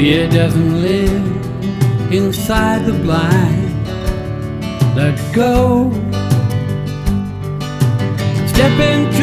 Fear doesn't live inside the blind. Let go. Step into